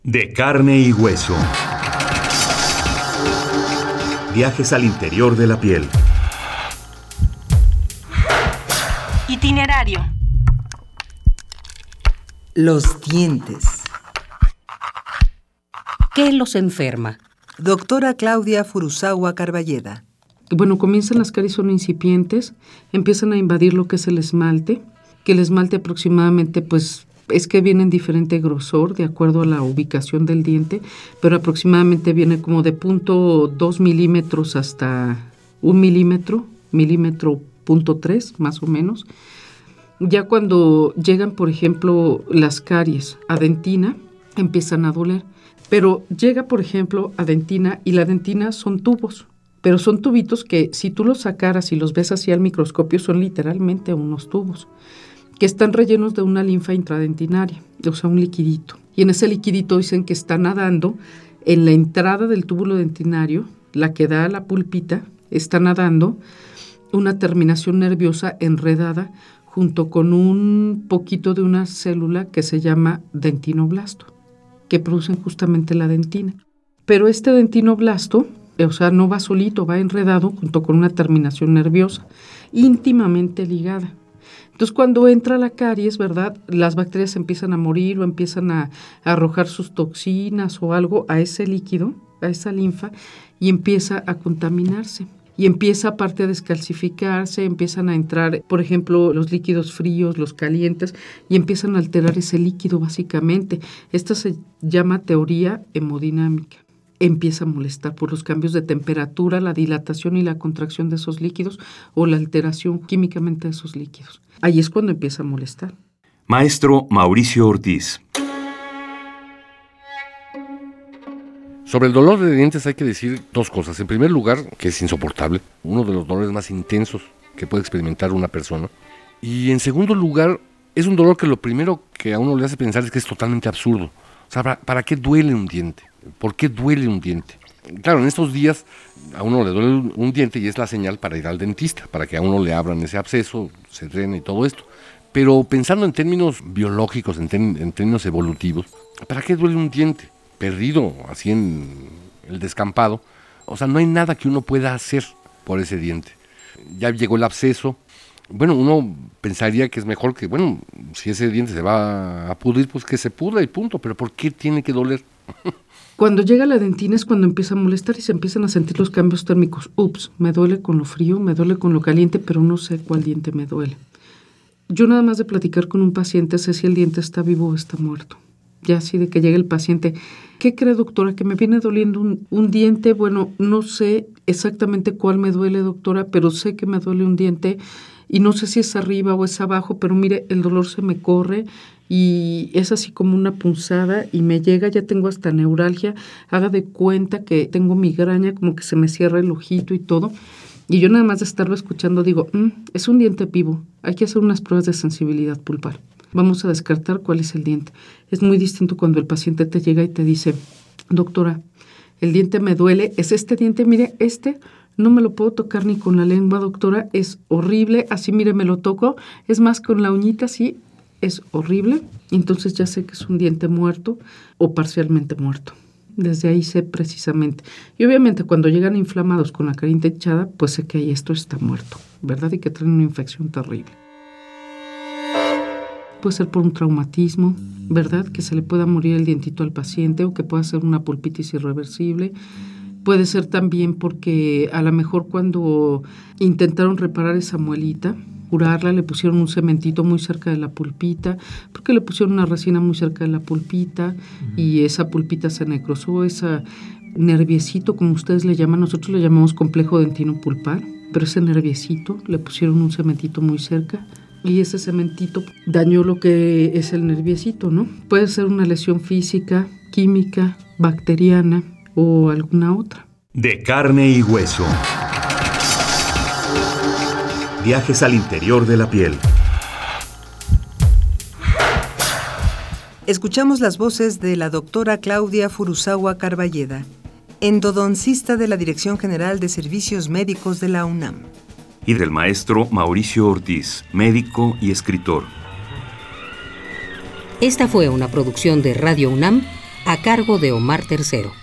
De carne y hueso. Viajes al interior de la piel. Itinerario. Los dientes. ¿Qué los enferma? Doctora Claudia Furusawa Carballeda. Bueno, comienzan las caries, son incipientes, empiezan a invadir lo que es el esmalte, que el esmalte aproximadamente, pues, es que viene en diferente grosor, de acuerdo a la ubicación del diente, pero aproximadamente viene como de 0.2 milímetros hasta 1 milímetro, milímetro 0.3, más o menos. Ya cuando llegan, por ejemplo, las caries a dentina, empiezan a doler. Pero llega, por ejemplo, a dentina, y la dentina son tubos, pero son tubitos que si tú los sacaras y los ves así al microscopio, son literalmente unos tubos que están rellenos de una linfa intradentinaria, o sea, un liquidito. Y en ese liquidito dicen que está nadando en la entrada del túbulo dentinario, la que da a la pulpita, está nadando una terminación nerviosa enredada junto con un poquito de una célula que se llama dentinoblasto, que producen justamente la dentina. Pero este dentinoblasto, o sea, no va solito, va enredado junto con una terminación nerviosa, íntimamente ligada. Entonces, cuando entra la caries, ¿verdad?, las bacterias empiezan a morir o empiezan a arrojar sus toxinas o algo a ese líquido, a esa linfa, y empieza a contaminarse. Y empieza aparte a descalcificarse, empiezan a entrar, por ejemplo, los líquidos fríos, los calientes, y empiezan a alterar ese líquido básicamente. Esta se llama teoría hemodinámica. Empieza a molestar por los cambios de temperatura, la dilatación y la contracción de esos líquidos o la alteración químicamente de esos líquidos. Ahí es cuando empieza a molestar. Maestro Mauricio Ortiz. Sobre el dolor de dientes hay que decir dos cosas. En primer lugar, que es insoportable, uno de los dolores más intensos que puede experimentar una persona. Y en segundo lugar, es un dolor que lo primero que a uno le hace pensar es que es totalmente absurdo. O sea, ¿para qué duele un diente? ¿Por qué duele un diente? Claro, en estos días a uno le duele un diente y es la señal para ir al dentista, para que a uno le abran ese absceso, se drene y todo esto. Pero pensando en términos biológicos, en términos evolutivos, ¿para qué duele un diente? Perdido así en el descampado, o sea, no hay nada que uno pueda hacer por ese diente. Ya llegó el absceso, bueno, uno pensaría que es mejor que, bueno, si ese diente se va a pudrir, pues que se pudra y punto, pero ¿por qué tiene que doler? Cuando llega la dentina es cuando empieza a molestar y se empiezan a sentir los cambios térmicos. Ups, me duele con lo frío, me duele con lo caliente, pero no sé cuál diente me duele. Yo nada más de platicar con un paciente sé si el diente está vivo o está muerto. Ya así de que llegue el paciente, ¿qué cree, doctora? Que me viene doliendo un diente. Bueno, no sé exactamente cuál me duele, doctora, pero sé que me duele un diente y no sé si es arriba o es abajo, pero mire, el dolor se me corre y es así como una punzada y me llega, ya tengo hasta neuralgia, haga de cuenta que tengo migraña, como que se me cierra el ojito y todo. Y yo nada más de estarlo escuchando digo, es un diente vivo, hay que hacer unas pruebas de sensibilidad pulpar. Vamos a descartar cuál es el diente. Es muy distinto cuando el paciente te llega y te dice, doctora, el diente me duele, es este diente, mire, no me lo puedo tocar ni con la lengua, doctora, es horrible, así mire, me lo toco, es más con la uñita, sí, es horrible, entonces ya sé que es un diente muerto o parcialmente muerto. Desde ahí sé precisamente. Y obviamente cuando llegan inflamados con la carita hinchada, pues sé que ahí esto está muerto, ¿verdad? Y que traen una infección terrible. Puede ser por un traumatismo, ¿verdad? Que se le pueda morir el dientito al paciente o que pueda ser una pulpitis irreversible. Puede ser también porque a lo mejor cuando intentaron reparar esa muelita, curarla, le pusieron un cementito muy cerca de la pulpita, porque le pusieron una resina muy cerca de la pulpita y esa pulpita se necrosó, ese nerviecito, como ustedes le llaman, nosotros le llamamos complejo dentino pulpar, pero ese nerviecito le pusieron un cementito muy cerca. Y ese cementito dañó lo que es el nerviecito, ¿no? Puede ser una lesión física, química, bacteriana o alguna otra. De carne y hueso. Viajes al interior de la piel. Escuchamos las voces de la doctora Claudia Furusawa Carballeda, endodoncista de la Dirección General de Servicios Médicos de la UNAM. Y del maestro Mauricio Ortiz, médico y escritor. Esta fue una producción de Radio UNAM a cargo de Omar Tercero.